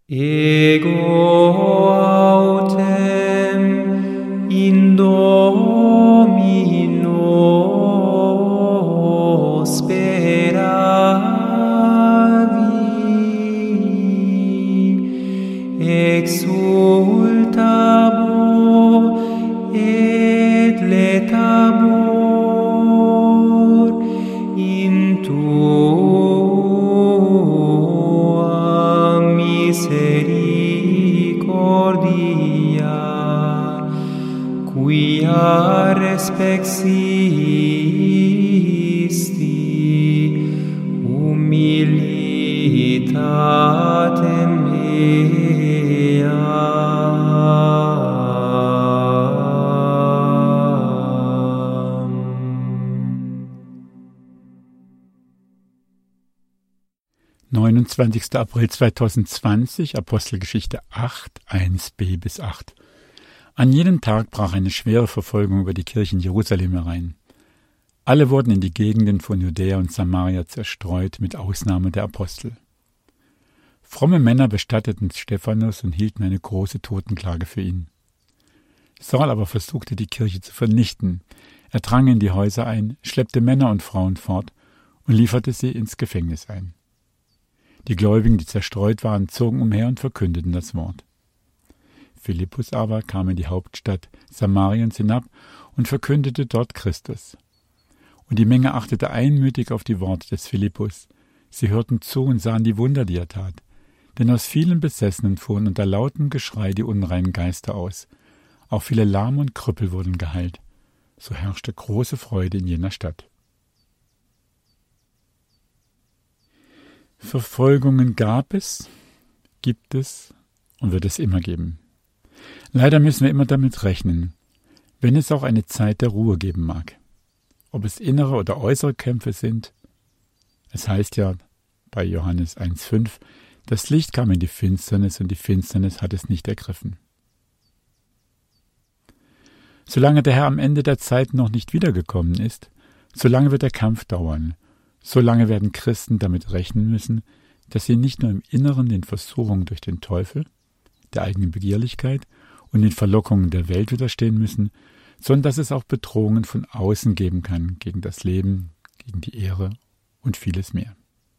Ego autem in Domino speravi, exultabo et letabor in tua misericordia, quia respexisti humilitatem mea. 29. April 2020, Apostelgeschichte 8, 1b bis 8. An jenem Tag brach eine schwere Verfolgung über die Kirche in Jerusalem herein. Alle wurden in die Gegenden von Judäa und Samaria zerstreut, mit Ausnahme der Apostel. Fromme Männer bestatteten Stephanus und hielten eine große Totenklage für ihn. Saul aber versuchte, die Kirche zu vernichten. Er drang in die Häuser ein, schleppte Männer und Frauen fort und lieferte sie ins Gefängnis ein. Die Gläubigen, die zerstreut waren, zogen umher und verkündeten das Wort. Philippus aber kam in die Hauptstadt Samariens hinab und verkündete dort Christus. Und die Menge achtete einmütig auf die Worte des Philippus. Sie hörten zu und sahen die Wunder, die er tat. Denn aus vielen Besessenen fuhren unter lautem Geschrei die unreinen Geister aus. Auch viele Lahme und Krüppel wurden geheilt. So herrschte große Freude in jener Stadt. Verfolgungen gab es, gibt es und wird es immer geben. Leider müssen wir immer damit rechnen, wenn es auch eine Zeit der Ruhe geben mag. Ob es innere oder äußere Kämpfe sind. Es heißt ja bei Johannes 1,5, das Licht kam in die Finsternis und die Finsternis hat es nicht ergriffen. Solange der Herr am Ende der Zeit noch nicht wiedergekommen ist, solange wird der Kampf dauern. Solange werden Christen damit rechnen müssen, dass sie nicht nur im Inneren den Versuchungen durch den Teufel, der eigenen Begierlichkeit und den Verlockungen der Welt widerstehen müssen, sondern dass es auch Bedrohungen von außen geben kann, gegen das Leben, gegen die Ehre und vieles mehr.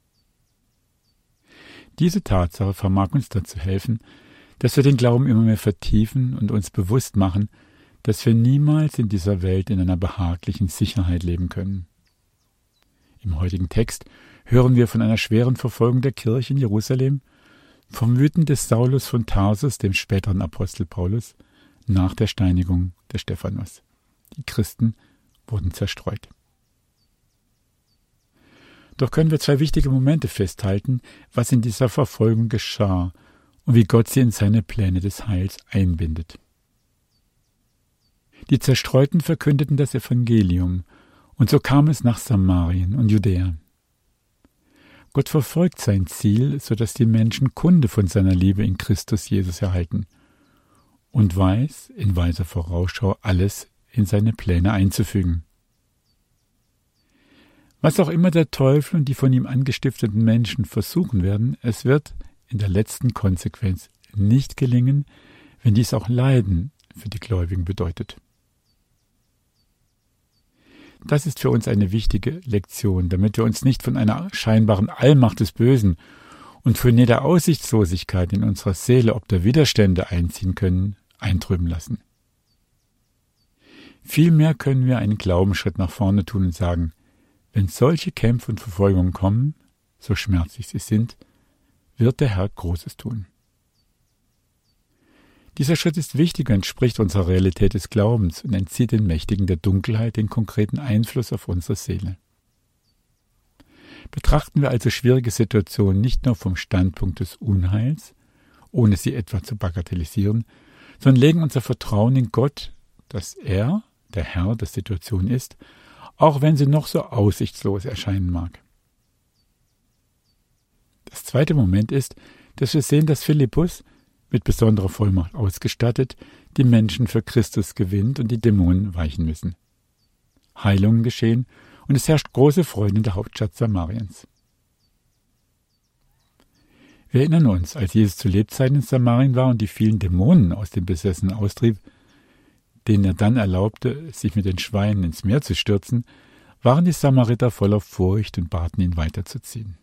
Diese Tatsache vermag uns dazu helfen, dass wir den Glauben immer mehr vertiefen und uns bewusst machen, dass wir niemals in dieser Welt in einer behaglichen Sicherheit leben können. Im heutigen Text hören wir von einer schweren Verfolgung der Kirche in Jerusalem, vom Wüten des Saulus von Tarsus, dem späteren Apostel Paulus, nach der Steinigung des Stephanus. Die Christen wurden zerstreut. Doch können wir zwei wichtige Momente festhalten, was in dieser Verfolgung geschah und wie Gott sie in seine Pläne des Heils einbindet. Die Zerstreuten verkündeten das Evangelium, und so kam es nach Samarien und Judäa. Gott verfolgt sein Ziel, sodass die Menschen Kunde von seiner Liebe in Christus Jesus erhalten und weiß, in weiser Vorausschau alles in seine Pläne einzufügen. Was auch immer der Teufel und die von ihm angestifteten Menschen versuchen werden, es wird in der letzten Konsequenz nicht gelingen, wenn dies auch Leiden für die Gläubigen bedeutet. Das ist für uns eine wichtige Lektion, damit wir uns nicht von einer scheinbaren Allmacht des Bösen und von jeder Aussichtslosigkeit in unserer Seele, ob da Widerstände einziehen können, eintrüben lassen. Vielmehr können wir einen Glaubensschritt nach vorne tun und sagen, wenn solche Kämpfe und Verfolgungen kommen, so schmerzlich sie sind, wird der Herr Großes tun. Dieser Schritt ist wichtig und entspricht unserer Realität des Glaubens und entzieht den Mächtigen der Dunkelheit den konkreten Einfluss auf unsere Seele. Betrachten wir also schwierige Situationen nicht nur vom Standpunkt des Unheils, ohne sie etwa zu bagatellisieren, sondern legen unser Vertrauen in Gott, dass er, der Herr der Situation ist, auch wenn sie noch so aussichtslos erscheinen mag. Das zweite Moment ist, dass wir sehen, dass Philippus, mit besonderer Vollmacht ausgestattet, die Menschen für Christus gewinnt und die Dämonen weichen müssen. Heilungen geschehen und es herrscht große Freude in der Hauptstadt Samariens. Wir erinnern uns, als Jesus zu Lebzeiten in Samarien war und die vielen Dämonen aus den Besessenen austrieb, denen er dann erlaubte, sich mit den Schweinen ins Meer zu stürzen, waren die Samariter voller Furcht und baten ihn weiterzuziehen.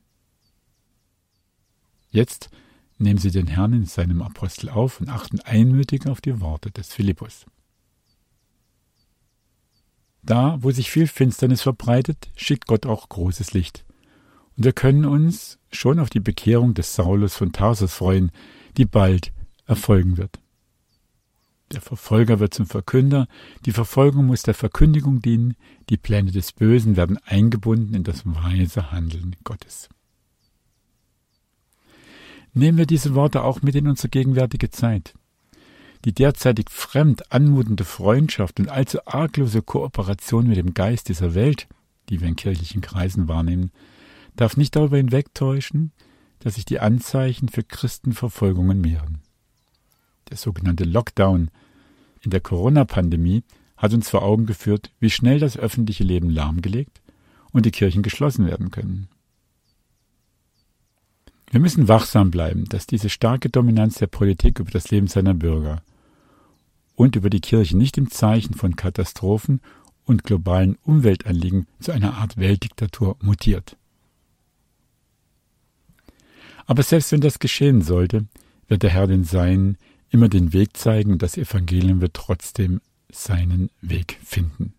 Jetzt nehmen sie den Herrn in seinem Apostel auf und achten einmütig auf die Worte des Philippus. Da, wo sich viel Finsternis verbreitet, schickt Gott auch großes Licht. Und wir können uns schon auf die Bekehrung des Saulus von Tarsus freuen, die bald erfolgen wird. Der Verfolger wird zum Verkünder, die Verfolgung muss der Verkündigung dienen, die Pläne des Bösen werden eingebunden in das weise Handeln Gottes. Nehmen wir diese Worte auch mit in unsere gegenwärtige Zeit. Die derzeitig fremd anmutende Freundschaft und allzu arglose Kooperation mit dem Geist dieser Welt, die wir in kirchlichen Kreisen wahrnehmen, darf nicht darüber hinwegtäuschen, dass sich die Anzeichen für Christenverfolgungen mehren. Der sogenannte Lockdown in der Corona-Pandemie hat uns vor Augen geführt, wie schnell das öffentliche Leben lahmgelegt und die Kirchen geschlossen werden können. Wir müssen wachsam bleiben, dass diese starke Dominanz der Politik über das Leben seiner Bürger und über die Kirche nicht im Zeichen von Katastrophen und globalen Umweltanliegen zu einer Art Weltdiktatur mutiert. Aber selbst wenn das geschehen sollte, wird der Herr den Seinen immer den Weg zeigen und das Evangelium wird trotzdem seinen Weg finden.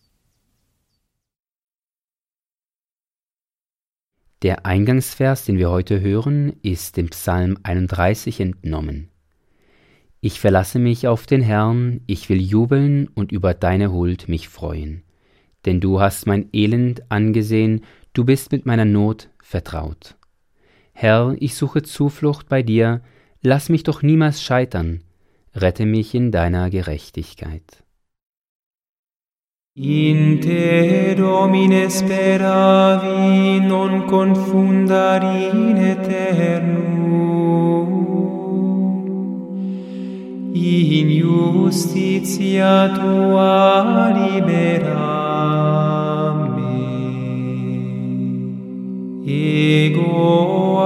Der Eingangsvers, den wir heute hören, ist dem Psalm 31 entnommen. Ich verlasse mich auf den Herrn, ich will jubeln und über deine Huld mich freuen. Denn du hast mein Elend angesehen, du bist mit meiner Not vertraut. Herr, ich suche Zuflucht bei dir, lass mich doch niemals scheitern, rette mich in deiner Gerechtigkeit. In te Domine speravi, non confundari in eternum. In justitia tua libera me. Ego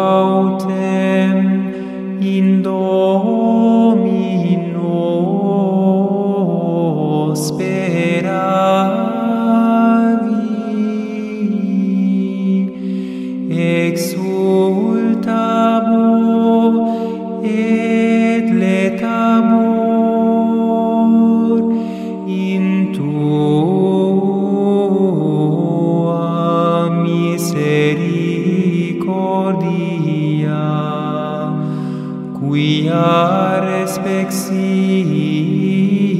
autem in Domino speravi. Exultabo et letamor in tua misericordia, quia respexit